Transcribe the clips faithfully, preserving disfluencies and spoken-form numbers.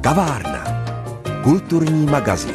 Kavárna. Kulturní magazín.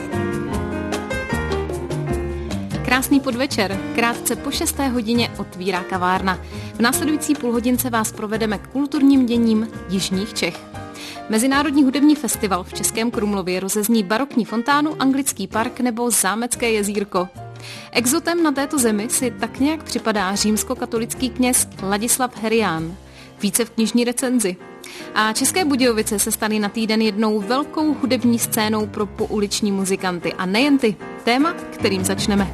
Krásný podvečer. Krátce po šesté hodině otvírá kavárna. V následující půlhodince vás provedeme k kulturním děním jižních Čech. Mezinárodní hudební festival v Českém Krumlově rozezní barokní fontánu, anglický park nebo zámecké jezírko. Exotem na této zemi si tak nějak připadá římskokatolický kněz Ladislav Herián. Více v knižní recenzi. A České Budějovice se staly na týden jednou velkou hudební scénou pro pouliční muzikanty. A nejen ty. Téma, kterým začneme.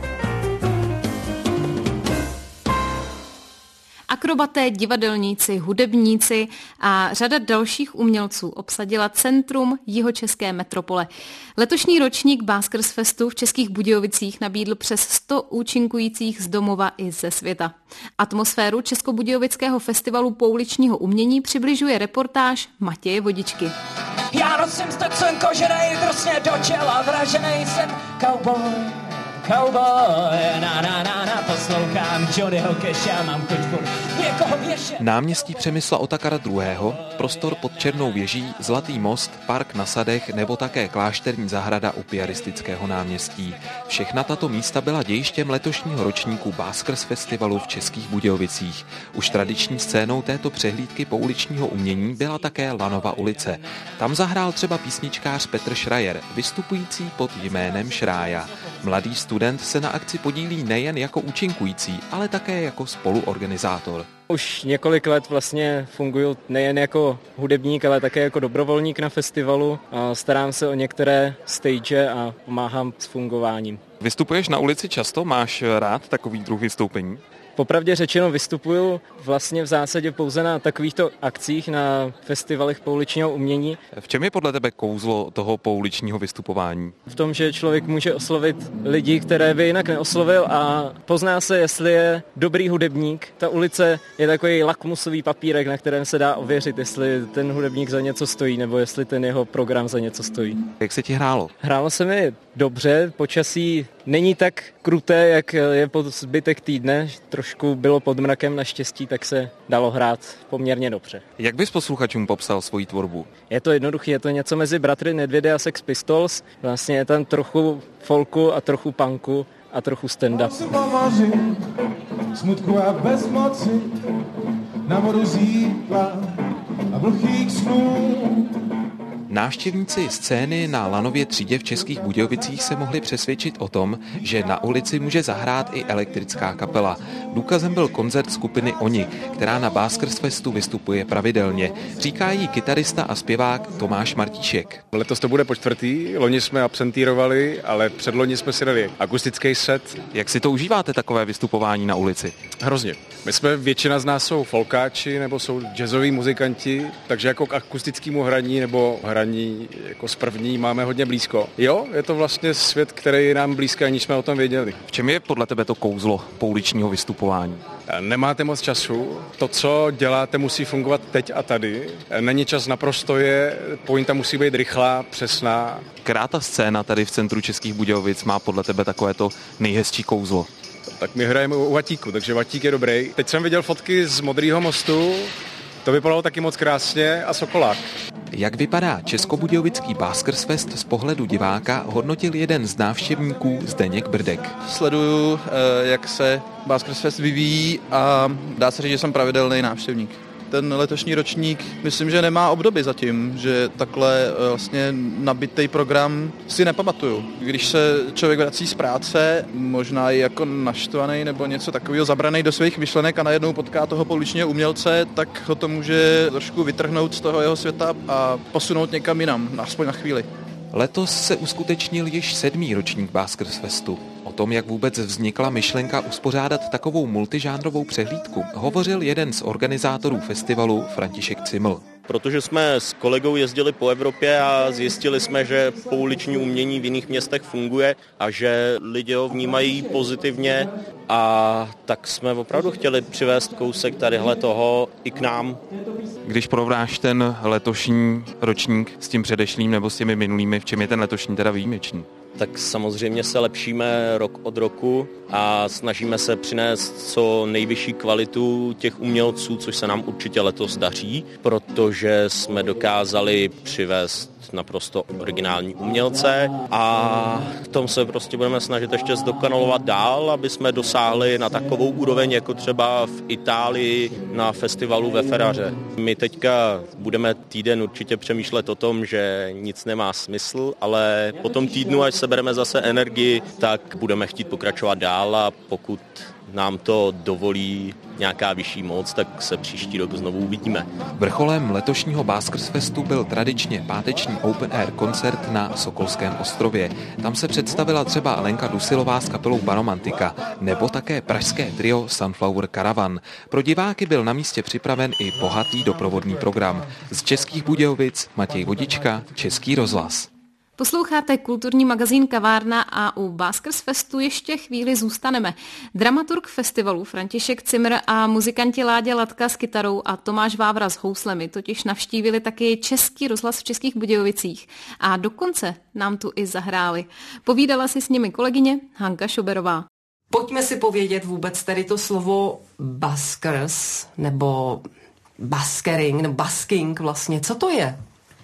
Akrobaté, divadelníci, hudebníci a řada dalších umělců obsadila centrum jihočeské metropole. Letošní ročník Baskers Festu v Českých Budějovicích nabídl přes sto účinkujících z domova i ze světa. Atmosféru Českobudějovického festivalu pouličního umění přibližuje reportáž Matěje Vodičky. Já nosím stetson koženej, drsně do čela vraženej, jsem cowboy. Cowboy, na na na na, poslouchám Johnnyho Casha, mám chuť furt někoho věšet. Náměstí Přemysla Otakara druhého., prostor pod Černou věží, Zlatý most, park na Sadech nebo také klášterní zahrada u Piaristického náměstí. Všechna tato místa byla dějištěm letošního ročníku Baskers Festivalu v Českých Budějovicích. Už tradiční scénou této přehlídky pouličního umění byla také Lanova ulice. Tam zahrál třeba písničkář Petr Schreier, vystupující pod jménem Šrája. Mladý student se na akci podílí nejen jako účinkující, ale také jako spoluorganizátor. Už několik let vlastně funguji nejen jako hudebník, ale také jako dobrovolník na festivalu. A starám se o některé stage a pomáhám s fungováním. Vystupuješ na ulici často? Máš rád takový druh vystoupení? Popravdě řečeno vystupuju vlastně v zásadě pouze na takovýchto akcích, na festivalech pouličního umění. V čem je podle tebe kouzlo toho pouličního vystupování? V tom, že člověk může oslovit lidi, které by jinak neoslovil a pozná se, jestli je dobrý hudebník. Ta ulice je takový lakmusový papírek, na kterém se dá ověřit, jestli ten hudebník za něco stojí nebo jestli ten jeho program za něco stojí. Jak se ti hrálo? Hrálo se mi dobře, počasí není tak kruté, jak je pod zbytek týdne. Trošku bylo pod mrakem naštěstí, tak se dalo hrát poměrně dobře. Jak bys posluchačům popsal svoji tvorbu? Je to jednoduché, je to něco mezi Bratry Nedvědy a Sex Pistols. Vlastně je tam trochu folku a trochu punku a trochu stand-up. Smutku a bezmoci, na vodu zítla a vlhkých snů. Návštěvníci scény na Lanově třídě v Českých Budějovicích se mohli přesvědčit o tom, že na ulici může zahrát i elektrická kapela. Důkazem byl koncert skupiny Oni, která na Baskers Festu vystupuje pravidelně. Říká jí kytarista a zpěvák Tomáš Martíšek. Letos to bude po čtvrtý, loni jsme absentírovali, ale předloni jsme si dali akustický set. Jak si to užíváte, takové vystupování na ulici? Hrozně. My jsme, většina z nás jsou folkáči nebo jsou jazzoví muzikanti, takže jako k akustickému hraní nebo hraní jako z první máme hodně blízko. Jo, je to vlastně svět, který je nám blízký, aniž jsme o tom věděli. V čem je podle tebe to kouzlo pouličního vystupování? Nemáte moc času, to, co děláte, musí fungovat teď a tady. Není čas naprosto je, pointa musí být rychlá, přesná. Která ta scéna tady v centru Českých Budějovic má podle tebe takovéto nejhezčí kouzlo? Tak my hrajeme u Vatíku, takže Vatík je dobrý. Teď jsem viděl fotky z Modrýho mostu, to vypadalo taky moc krásně, a Sokolák. Jak vypadá Českobudějovický Baskers Fest z pohledu diváka, hodnotil jeden z návštěvníků Zdeněk Brdek. Sleduju, jak se Baskers Fest vyvíjí a dá se říct, že jsem pravidelný návštěvník. Ten letošní ročník, myslím, že nemá obdoby zatím, že takhle vlastně nabitý program si nepamatuju. Když se člověk vrací z práce, možná i jako naštvaný nebo něco takového, zabraný do svých myšlenek a najednou potká toho pouličního umělce, tak ho to může trošku vytrhnout z toho jeho světa a posunout někam jinam, aspoň na chvíli. Letos se uskutečnil již sedmý ročník Baskers Festu. O tom, jak vůbec vznikla myšlenka uspořádat takovou multižánrovou přehlídku, hovořil jeden z organizátorů festivalu, František Ciml. Protože jsme s kolegou jezdili po Evropě a zjistili jsme, že pouliční umění v jiných městech funguje a že lidi ho vnímají pozitivně, a tak jsme opravdu chtěli přivést kousek tadyhle toho i k nám. Když porovnáš ten letošní ročník s tím předešlým nebo s těmi minulými, v čem je ten letošní teda výjimečný? Tak samozřejmě se lepšíme rok od roku a snažíme se přinést co nejvyšší kvalitu těch umělců, což se nám určitě letos daří, protože jsme dokázali přivést naprosto originální umělce a v tom se prostě budeme snažit ještě zdokonalovat dál, aby jsme dosáhli na takovou úroveň, jako třeba v Itálii na festivalu ve Ferraře. My teďka budeme týden určitě přemýšlet o tom, že nic nemá smysl, ale po tom týdnu, až sebereme zase energii, tak budeme chtít pokračovat dál a pokud nám to dovolí nějaká vyšší moc, tak se příští rok znovu uvidíme. Vrcholem letošního Baskersfestu byl tradičně páteční open air koncert na Sokolském ostrově. Tam se představila třeba Lenka Dusilová s kapelou Baromantika nebo také pražské trio Sunflower Caravan. Pro diváky byl na místě připraven i bohatý doprovodný program. Z Českých Budějovic Matěj Vodička, Český rozhlas. Posloucháte kulturní magazín Kavárna a u Baskersfestu ještě chvíli zůstaneme. Dramaturg festivalu František Cimr a muzikanti Láďa Latka s kytarou a Tomáš Vávra s houslemi totiž navštívili taky Český rozhlas v Českých Budějovicích a dokonce nám tu i zahráli. Povídala si s nimi kolegyně Hanka Šoberová. Pojďme si povědět vůbec tady to slovo baskers nebo baskering nebo basking vlastně. Co to je?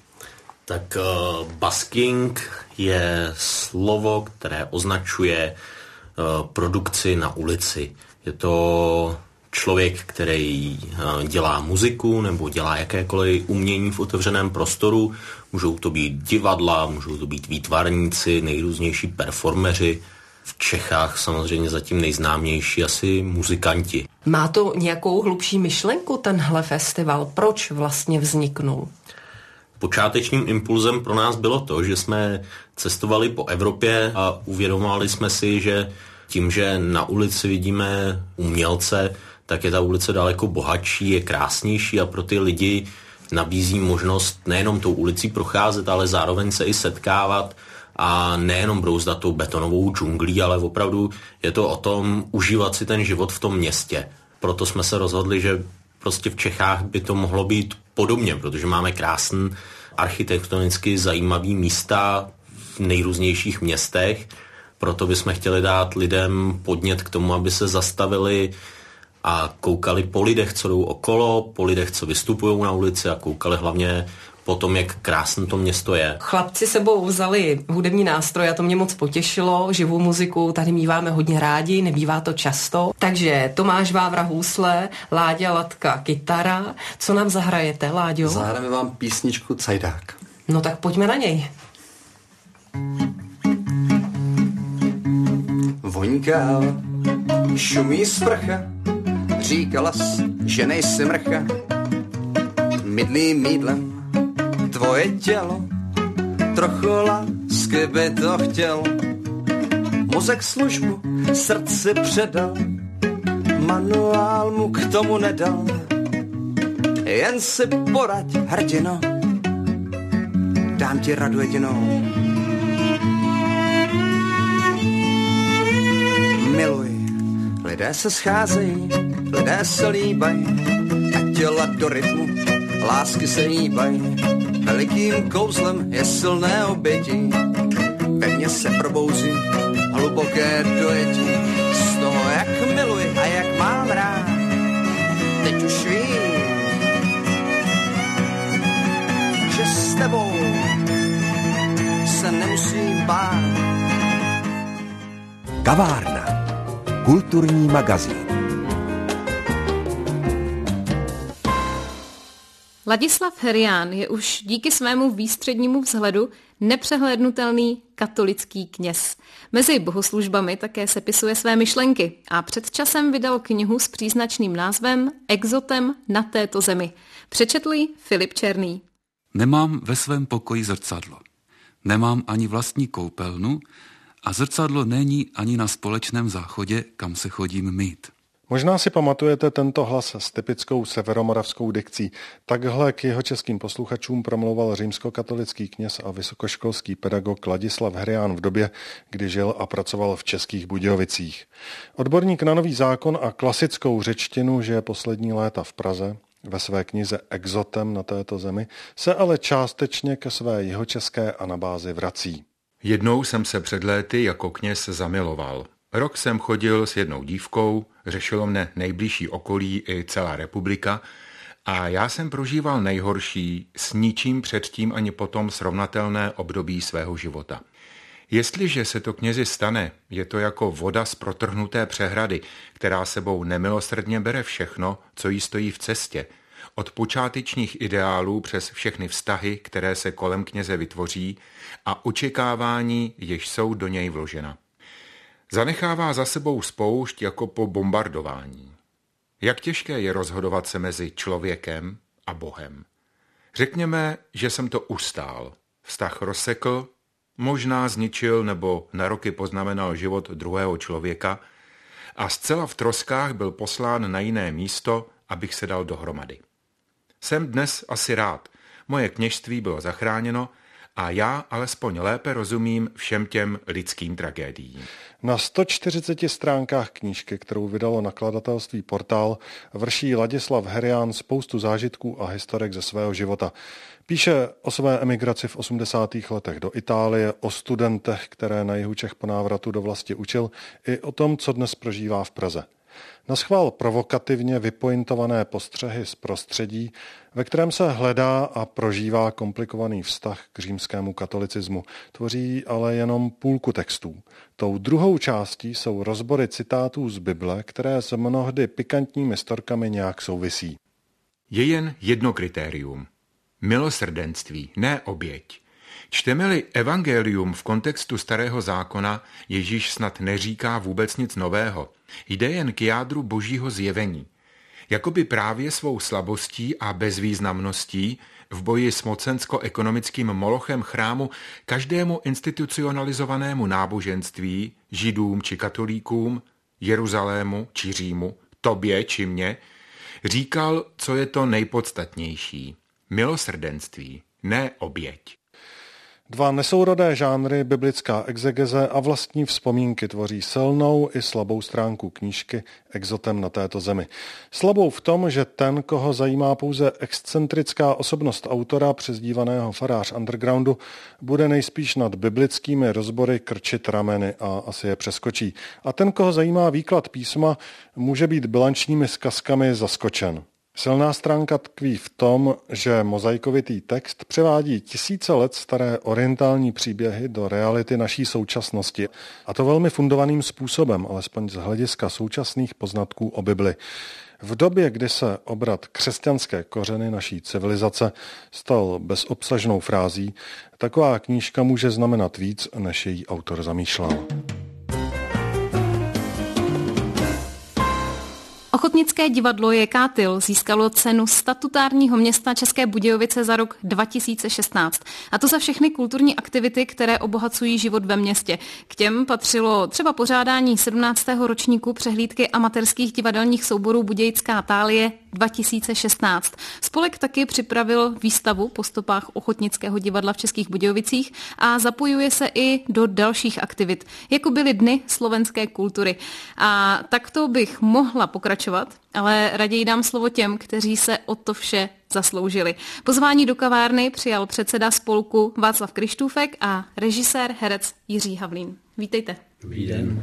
Tak uh, basking je slovo, které označuje uh, produkci na ulici. Je to člověk, který uh, dělá muziku nebo dělá jakékoliv umění v otevřeném prostoru. Můžou to být divadla, můžou to být výtvarníci, nejrůznější performeři. V Čechách samozřejmě zatím nejznámější asi muzikanti. Má to nějakou hlubší myšlenku tenhle festival? Proč vlastně vzniknul? Počátečním impulzem pro nás bylo to, že jsme cestovali po Evropě a uvědomovali jsme si, že tím, že na ulici vidíme umělce, tak je ta ulice daleko bohatší, je krásnější a pro ty lidi nabízí možnost nejenom tou ulicí procházet, ale zároveň se i setkávat a nejenom brouzdat tou betonovou džunglí, ale opravdu je to o tom užívat si ten život v tom městě. Proto jsme se rozhodli, že prostě v Čechách by to mohlo být podobně, protože máme krásný architektonicky zajímavý místa v nejrůznějších městech, proto bychom chtěli dát lidem podnět k tomu, aby se zastavili a koukali po lidech, co jdou okolo, po lidech, co vystupují na ulici a koukali hlavně po tom, jak krásné to město je. Chlapci sebou vzali hudební nástroje a to mě moc potěšilo. Živou muziku tady míváme hodně rádi, nebývá to často. Takže Tomáš Vávra housle, Láďa Latka kytara. Co nám zahrajete, Láďo? Zahrajeme vám písničku Cajdák. No tak pojďme na něj. Voňká, šumí sprcha, říkala jsi, že nejsi mrcha. Mydlím mýdlem tvoje tělo, trochu lásky by to chtěl. Mozek službu srdci předal, manuál mu k tomu nedal. Jen si poraď, hrdino, dám ti radu jedinou. Miluj, lidé se scházejí, lidé se líbají a těla do rytmu lásky se hýbají. Velikým kouzlem je silné obětí, ve mně se probouzí hluboké dojetí. Z toho, jak miluji a jak mám rád, teď už vím, že s tebou se nemusím bát. Kavárna. Kulturní magazín. Ladislav Herián je už díky svému výstřednímu vzhledu nepřehlédnutelný katolický kněz. Mezi bohoslužbami také sepisuje své myšlenky a před časem vydal knihu s příznačným názvem Exotem na této zemi. Přečetl ji Filip Černý. Nemám ve svém pokoji zrcadlo. Nemám ani vlastní koupelnu a zrcadlo není ani na společném záchodě, kam se chodím mýt. Možná si pamatujete tento hlas s typickou severomoravskou dikcí. Takhle k jeho českým posluchačům promlouval římskokatolický kněz a vysokoškolský pedagog Ladislav Herián v době, kdy žil a pracoval v Českých Budějovicích. Odborník na nový zákon a klasickou řečtinu žije poslední léta v Praze. Ve své knize Exotem na této zemi se ale částečně ke své jihočeské anabázi vrací. Jednou jsem se před léty jako kněz zamiloval. Rok jsem chodil s jednou dívkou, řešilo mne nejbližší okolí i celá republika A já jsem prožíval nejhorší, s ničím předtím ani potom srovnatelné období svého života. Jestliže se to knězi stane, je to jako voda z protrhnuté přehrady, která sebou nemilosrdně bere všechno, co jí stojí v cestě, od počátečních ideálů přes všechny vztahy, které se kolem kněze vytvoří, a očekávání, jež jsou do něj vložena. Zanechává za sebou spoušť jako po bombardování. Jak těžké je rozhodovat se mezi člověkem a Bohem. Řekněme, že jsem to ustál. Vztah rozsekl, možná zničil nebo na roky poznamenal život druhého člověka a zcela v troskách byl poslán na jiné místo, abych se dal dohromady. Jsem dnes asi rád. Moje kněžství bylo zachráněno a já alespoň lépe rozumím všem těm lidským tragédiím. Na sto čtyřiceti stránkách knížky, kterou vydalo nakladatelství Portál, vrší Ladislav Herián spoustu zážitků a historek ze svého života. Píše o své emigraci v osmdesátých letech do Itálie, o studentech, které na jihu Čech po návratu do vlasti učil, i o tom, co dnes prožívá v Praze. Naschvál provokativně vypointované postřehy z prostředí, ve kterém se hledá a prožívá komplikovaný vztah k římskému katolicismu. Tvoří ale jenom půlku textů. Tou druhou částí jsou rozbory citátů z Bible, které s mnohdy pikantními storkami nějak souvisí. Je jen jedno kritérium. Milosrdenství, ne oběť. Čteme-li evangelium v kontextu Starého zákona, Ježíš snad neříká vůbec nic nového. Jde jen k jádru božího zjevení. Jakoby právě svou slabostí a bezvýznamností v boji s mocensko-ekonomickým molochem chrámu každému institucionalizovanému náboženství, židům či katolíkům, Jeruzalému či Římu, tobě či mně, říkal, co je to nejpodstatnější. Milosrdenství, ne oběť. Dva nesourodé žánry, biblická exegeze a vlastní vzpomínky, tvoří silnou i slabou stránku knížky Exotem na této zemi. Slabou v tom, že ten, koho zajímá pouze excentrická osobnost autora, přezdívaného farář undergroundu, bude nejspíš nad biblickými rozbory krčit rameny a asi je přeskočí. A ten, koho zajímá výklad písma, může být bilančními zkazkami zaskočen. Silná stránka tkví v tom, že mozaikovitý text převádí tisíce let staré orientální příběhy do reality naší současnosti. A to velmi fundovaným způsobem, alespoň z hlediska současných poznatků o Bibli. V době, kdy se obrat křesťanské kořeny naší civilizace stal bezobsažnou frází, taková knížka může znamenat víc, než její autor zamýšlel. Ochotnické divadlo J K Tyl získalo cenu statutárního města České Budějovice za rok dva tisíce šestnáct. A to za všechny kulturní aktivity, které obohacují život ve městě. K těm patřilo třeba pořádání sedmnáctého ročníku přehlídky amatérských divadelních souborů Budějická Tálie dva tisíce šestnáct. Spolek taky připravil výstavu po stopách Ochotnického divadla v Českých Budějovicích a zapojuje se i do dalších aktivit, jako byly Dny slovenské kultury. A takto bych mohla pokračovat, ale raději dám slovo těm, kteří se o to vše zasloužili. Pozvání do kavárny přijal předseda spolku Václav Kryštůfek a režisér, herec Jiří Havlín. Vítejte. Dobrý den.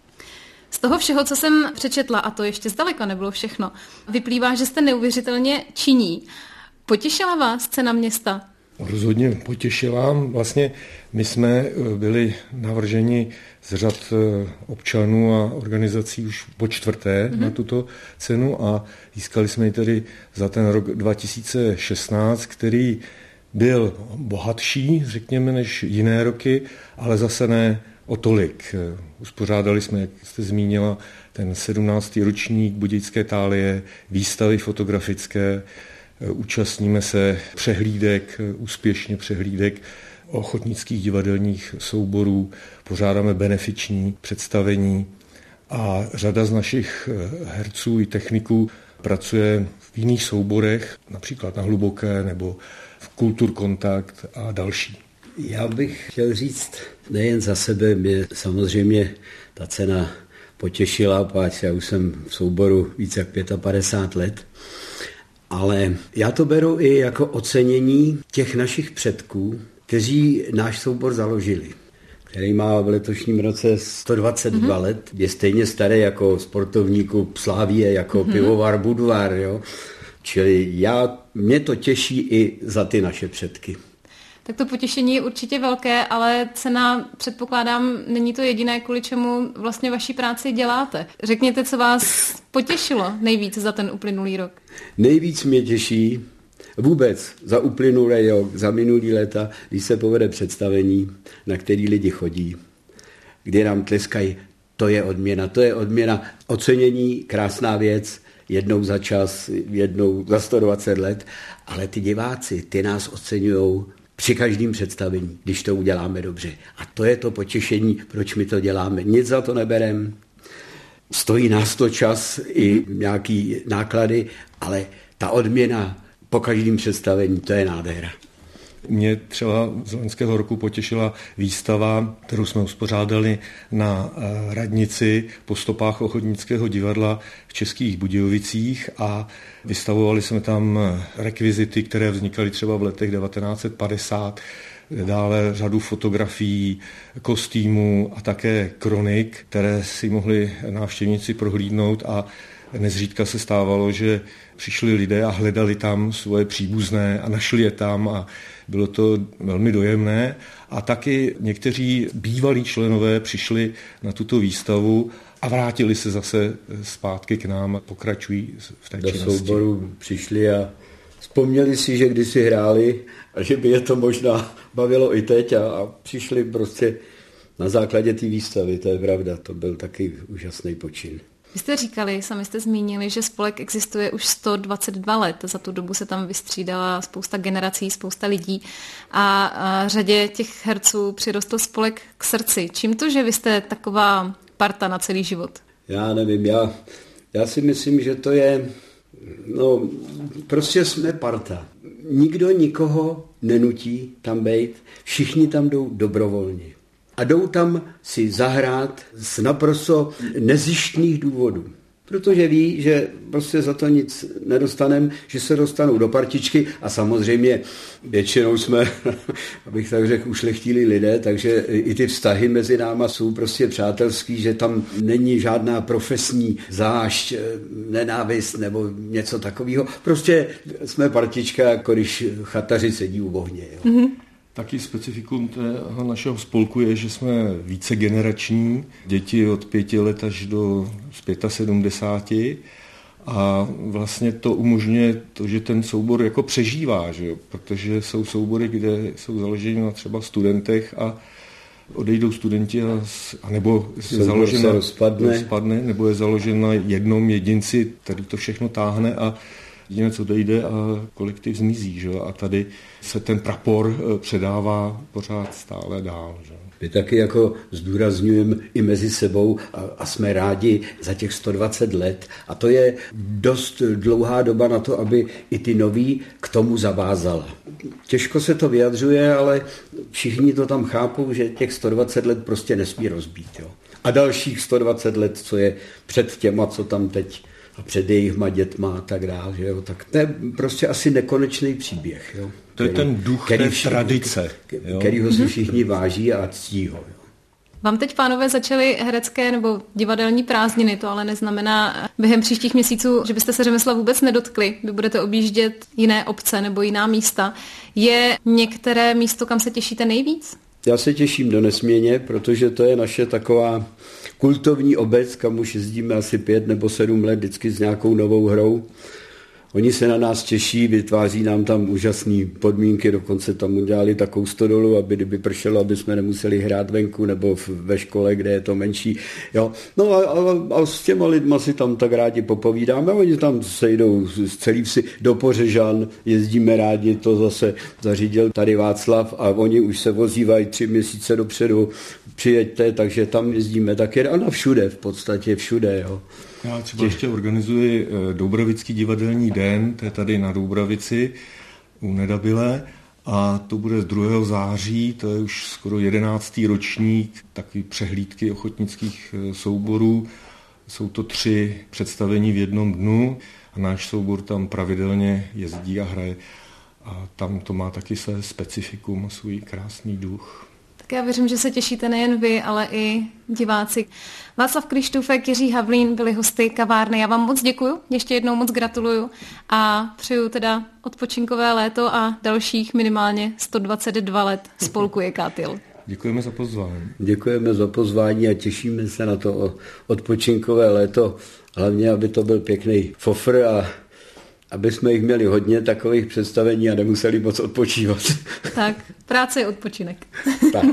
Z toho všeho, co jsem přečetla, a to ještě zdaleka nebylo všechno, vyplývá, že jste neuvěřitelně činní. Potěšila vás cena města? Rozhodně potěšila. Vlastně my jsme byli navrženi z řad občanů a organizací už po čtvrté mm-hmm. na tuto cenu a získali jsme ji tedy za ten rok dva tisíce šestnáct, který byl bohatší, řekněme, než jiné roky, ale zase ne o tolik. Uspořádali jsme, jak jste zmínila, ten sedmnáctý ročník Budějické Tálie, výstavy fotografické, účastníme se přehlídek, úspěšně přehlídek ochotnických divadelních souborů, pořádáme benefiční představení a řada z našich herců i techniků pracuje v jiných souborech, například na Hluboké nebo v Kulturkontakt a další. Já bych chtěl říct nejen za sebe, mě samozřejmě ta cena potěšila, páč já už jsem v souboru více jak padesát pět let, ale já to beru i jako ocenění těch našich předků, kteří náš soubor založili, který má v letošním roce sto dvacet dva mm-hmm. let, je stejně starý jako sportovníku Slávie, jako mm-hmm. pivovar Budvar, jo. Čili já, mě to těší i za ty naše předky. Tak to potěšení je určitě velké, ale cena, předpokládám, není to jediné, kvůli čemu vlastně vaši práci děláte. Řekněte, co vás potěšilo nejvíc za ten uplynulý rok. Nejvíc mě těší vůbec za uplynulý rok, za minulý léta, když se povede představení, na který lidi chodí, kdy nám tleskají, to je odměna, to je odměna, ocenění, krásná věc, jednou za čas, jednou za sto dvacet let, ale ty diváci, ty nás oceňujou při každém představení, když to uděláme dobře. A to je to potěšení, proč my to děláme. Nic za to nebereme, stojí nás to čas i nějaký náklady, ale ta odměna po každém představení, to je nádhera. Mě třeba z loňského roku potěšila výstava, kterou jsme uspořádali na radnici po stopách Ochotnického divadla v Českých Budějovicích a vystavovali jsme tam rekvizity, které vznikaly třeba v letech devatenáct set padesát, dále řadu fotografií, kostýmů a také kronik, které si mohli návštěvníci prohlídnout a nezřídka se stávalo, že přišli lidé a hledali tam svoje příbuzné a našli je tam a bylo to velmi dojemné. A taky někteří bývalí členové přišli na tuto výstavu a vrátili se zase zpátky k nám a pokračují v té do činnosti. Do souboru přišli a vzpomněli si, že kdysi hráli a že by je to možná bavilo i teď a, a přišli prostě na základě té výstavy, to je pravda, to byl taky úžasný počin. Vy jste říkali, sami jste zmínili, že spolek existuje už sto dvacet dva let. Za tu dobu se tam vystřídala spousta generací, spousta lidí a, a řadě těch herců přirostl spolek k srdci. Čím to, že vy jste taková parta na celý život? Já nevím, já, já si myslím, že to je, no prostě jsme parta. Nikdo nikoho nenutí tam bejt, všichni tam jdou dobrovolně. A jdou tam si zahrát z naprosto nezištných důvodů. Protože ví, že prostě za to nic nedostanem, že se dostanou do partičky a samozřejmě většinou jsme, abych tak řekl, ušlechtili lidé, takže i ty vztahy mezi náma jsou prostě přátelský, že tam není žádná profesní zášť, nenávist nebo něco takového. Prostě jsme partička, jako když chataři sedí u ohně. Jo. Mm-hmm. Taky specifikum toho našeho spolku je, že jsme více generační, děti od pěti let až do sedmdesáti pěti a vlastně to umožňuje to, že ten soubor jako přežívá, že jo? Protože jsou soubory, kde jsou založeny na třeba studentech a odejdou studenti a, a nebo je založena, rozpadne. rozpadne, nebo je založen na jednom jedinci, který to všechno táhne a jediné, co dojde a kolektiv zmizí. Že? A tady se ten prapor předává pořád stále dál. Že? My taky jako zdůrazňujeme i mezi sebou a, a jsme rádi za těch sto dvacet let. A to je dost dlouhá doba na to, aby i ty noví k tomu zavázala. Těžko se to vyjadřuje, ale všichni to tam chápou, že těch sto dvacet let prostě nesmí rozbít. Jo? A dalších sto dvacet let, co je před těma, co tam teď a před jejich dětma a tak dále, že jo, tak to je prostě asi nekonečný příběh, jo. To je ten duch té tradice, jo. Kterýho si všichni váží a ctí ho, jo. Vám teď, pánové, začaly herecké nebo divadelní prázdniny, to ale neznamená během příštích měsíců, že byste se řemesla vůbec nedotkli. Vy budete objíždět jiné obce nebo jiná místa. Je některé místo, kam se těšíte nejvíc? Já se těším do Nesměně, protože to je naše taková kultovní obec, kam už jezdíme asi pět nebo sedm let vždycky s nějakou novou hrou. Oni se na nás těší, vytváří nám tam úžasné podmínky, dokonce tam udělali takovou stodolu, aby kdyby pršelo, aby jsme nemuseli hrát venku nebo ve škole, kde je to menší. Jo. No a, a, a s těma lidma si tam tak rádi popovídáme, oni tam sejdou z celý vsi do Pořežan, jezdíme rádi, to zase zařídil tady Václav a oni už se vozívají tři měsíce dopředu, přijeďte, takže tam jezdíme taky a na všude, v podstatě všude. Jo. Já třeba ještě organizuji Doubravický divadelní den, to je tady na Doubravici u Nedabile a to bude z druhého září, to je už skoro jedenáctý ročník, takový přehlídky ochotnických souborů. Jsou to tři představení v jednom dnu a náš soubor tam pravidelně jezdí a hraje a tam to má taky své specifikum a svůj krásný duch. Tak já věřím, že se těšíte nejen vy, ale i diváci. Václav Krištůfek, Jiří Havlín byli hosty kavárny. Já vám moc děkuju, ještě jednou moc gratuluju a přeju teda odpočinkové léto a dalších minimálně sto dvacet dva let spolku Jekatyl. Děkujeme za pozvání. Děkujeme za pozvání a těšíme se na to odpočinkové léto. Hlavně, aby to byl pěkný fofr a aby jsme jich měli hodně takových představení a nemuseli moc odpočívat. Tak, práce je odpočinek. Tak.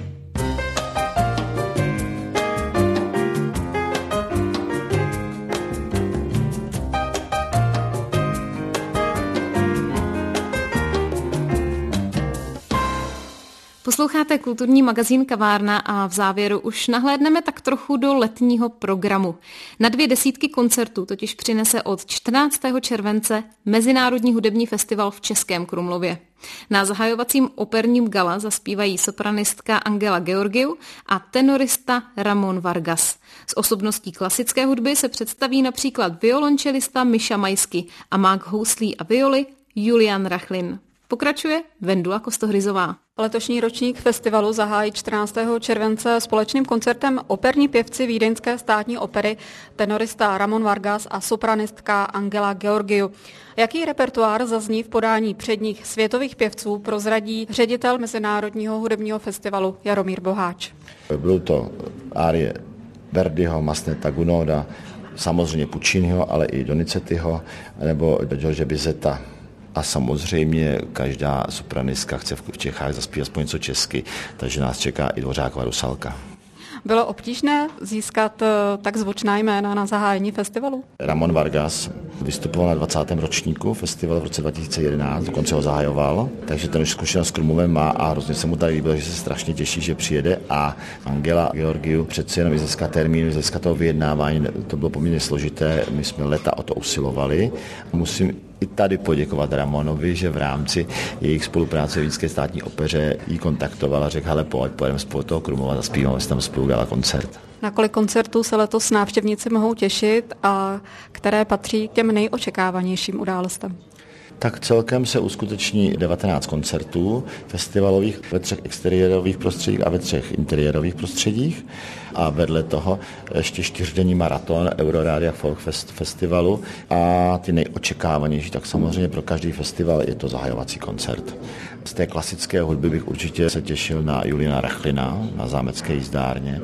Posloucháte kulturní magazín Kavárna a v závěru už nahlédneme tak trochu do letního programu. Na dvě desítky koncertů totiž přinese od čtrnáctého července Mezinárodní hudební festival v Českém Krumlově. Na zahajovacím operním gala zaspívají sopranistka Angela Georgiou a tenorista Ramon Vargas. Z osobností klasické hudby se představí například violončelista Miša Majsky a mák houslí a violy Julian Rachlin. Pokračuje Vendula Kostohryzová. Letošní ročník festivalu zahájí čtrnáctého července společným koncertem operní pěvci Vídeňské státní opery, tenorista Ramon Vargas a sopranistka Angela Georgiou. Jaký repertoár zazní v podání předních světových pěvců, prozradí ředitel Mezinárodního hudebního festivalu Jaromír Boháč. Budou to árie Verdiho, Masneta, Gounoda, samozřejmě Pucciniho, ale i Donizettiho, nebo George Bizeta. A samozřejmě každá sopranistka chce v Čechách zaspívat aspoň něco česky, takže nás čeká i Dvořákova Rusalka. Bylo obtížné získat tak zvučná jména na zahájení festivalu? Ramon Vargas vystupoval na dvacátém ročníku festivalu v roce dva tisíce jedenáct, dokonce ho zahajoval, takže ten už zkušenost s Krumlovem má a hrozně se mu tady líbilo, že se strašně těší, že přijede a Angela Georgiou přece jenom i z hlediska termínu, z hlediska toho vyjednávání, to bylo poměrně složité, my jsme leta o to usilovali. Musím i tady poděkovat Ramonovi, že v rámci jejich spolupráce v Vídeňské státní opeře jí kontaktoval a řekl, hele, pojď, pojedeme spolu toho Krumlova, zaspíváme si tam spolu dala koncert. Na kolik koncertů se letos návštěvníci mohou těšit a které patří k těm nejočekávanějším událostem? Tak celkem se uskuteční devatenáct koncertů festivalových ve třech exteriérových prostředích a ve třech interiérových prostředích. A vedle toho ještě čtyřdenní maraton Euroradia Folk Fest Festivalu a ty nejočekávanější, tak samozřejmě pro každý festival je to zahajovací koncert. Z té klasické hudby bych určitě se těšil na Juliana Rachlina na Zámecké jízdárně.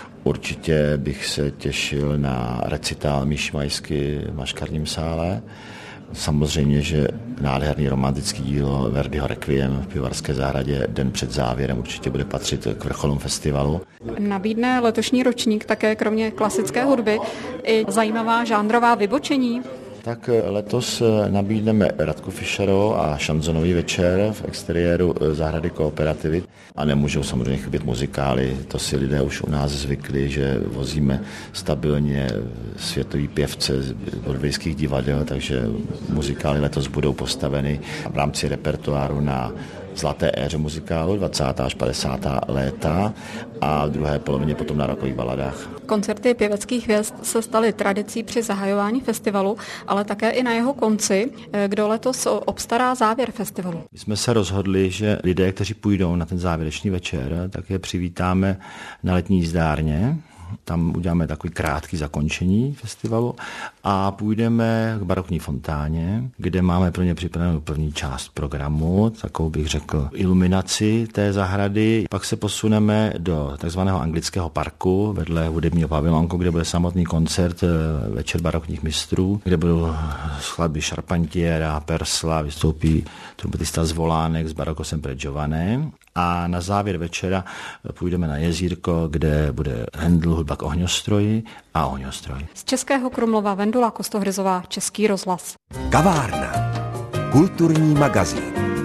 Určitě bych se těšil na recitál Míši Majsky v Maškarním sále. Samozřejmě, že nádherný romantický dílo Verdiho Requiem v Pivovarské zahradě den před závěrem určitě bude patřit k vrcholům festivalu. Nabídne letošní ročník také kromě klasické hudby i zajímavá žánrová vybočení? Tak letos nabídneme Radku Fischerovou a šanzonový večer v exteriéru zahrady Kooperativy. A nemůžou samozřejmě chybět muzikály, to si lidé už u nás zvykli, že vozíme stabilně světový pěvce z broadwayských divadel, takže muzikály letos budou postaveny v rámci repertoáru na zlaté éře muzikálu, dvacátá až padesátá léta a v druhé polovině potom na rockových baladách. Koncerty pěveckých hvězd se staly tradicí při zahajování festivalu, ale také i na jeho konci. Kdo letos obstará závěr festivalu? My jsme se rozhodli, že lidé, kteří půjdou na ten závěrečný večer, tak je přivítáme na letní jízdárně. Tam uděláme takový krátký zakončení festivalu a půjdeme k barokní fontáně, kde máme pro ně připravenou první část programu, takovou bych řekl iluminaci té zahrady. Pak se posuneme do takzvaného anglického parku vedle hudebního pavilonku, kde bude samotný koncert Večer barokních mistrů, kde budou skladby Charpentiera, Persla, vystoupí trumpetista z Volánek s Barokosem Giovanem. A na závěr večera půjdeme na jezírko, kde bude Handel, hudba k ohňostroji a ohňostroj. Z Českého Krumlova Vendula Kostohryzová, Český rozhlas. Kavárna. Kulturní magazín.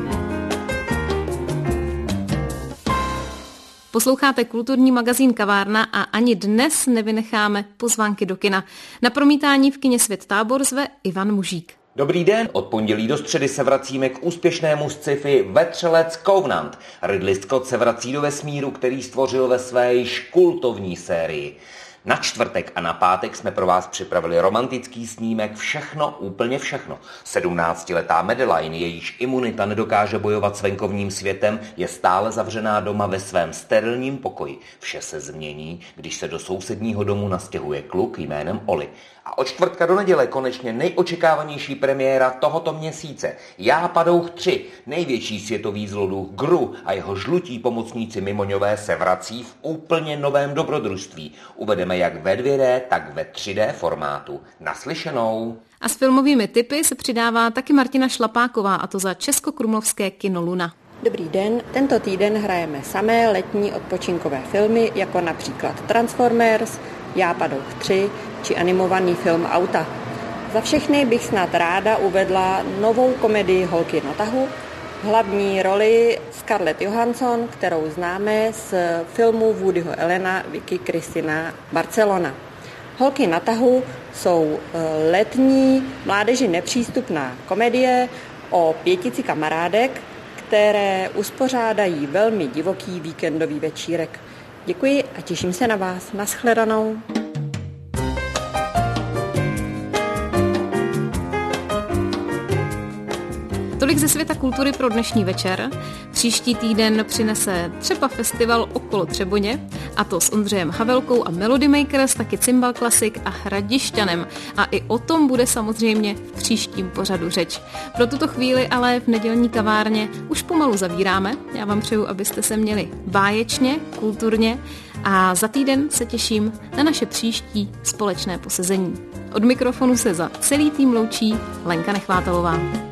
Posloucháte kulturní magazín Kavárna a ani dnes nevynecháme pozvánky do kina. Na promítání v kině Svět Tábor zve Ivan Mužík. Dobrý den, od pondělí do středy se vracíme k úspěšnému sci-fi Vetřelec Covenant. Ridley Scott se vrací do vesmíru, který stvořil ve své již kultovní sérii. Na čtvrtek a na pátek jsme pro vás připravili romantický snímek Všechno, úplně všechno. sedmnáctiletá Madeline, jejíž imunita nedokáže bojovat s venkovním světem, je stále zavřená doma ve svém sterilním pokoji. Vše se změní, když se do sousedního domu nastěhuje kluk jménem Oli. A od čtvrtka do neděle konečně nejočekávanější premiéra tohoto měsíce. Já Padouch tři, největší světový zloduch Gru a jeho žlutí pomocníci Mimoňové se vrací v úplně novém dobrodružství. Uvedeme jak ve dvě dé, tak ve tři dé formátu. Naslyšenou. A s filmovými tipy se přidává taky Martina Šlapáková, a to za Českokrumlovské kino Luna. Dobrý den, tento týden hrajeme samé letní odpočinkové filmy, jako například Transformers, Já Padouch tři či animovaný film Auta. Za všechny bych snad ráda uvedla novou komedii Holky na tahu, v hlavní roli Scarlett Johansson, kterou známe z filmu Woodyho Allena Vicky Cristina Barcelona. Holky na tahu jsou letní, mládeži nepřístupná komedie o pětici kamarádek, které uspořádají velmi divoký víkendový večírek. Děkuji a těším se na vás. Naschledanou. Tolik ze světa kultury pro dnešní večer. Příští týden přinese třeba festival Okolo Třeboně, a to s Ondřejem Havelkou a Melody Makers, taky Cymbal Classic a Hradišťanem. A i o tom bude samozřejmě v příštím pořadu řeč. Pro tuto chvíli ale v nedělní kavárně už pomalu zavíráme. Já vám přeju, abyste se měli báječně, kulturně a za týden se těším na naše příští společné posezení. Od mikrofonu se za celý tým loučí Lenka Nechvátalová.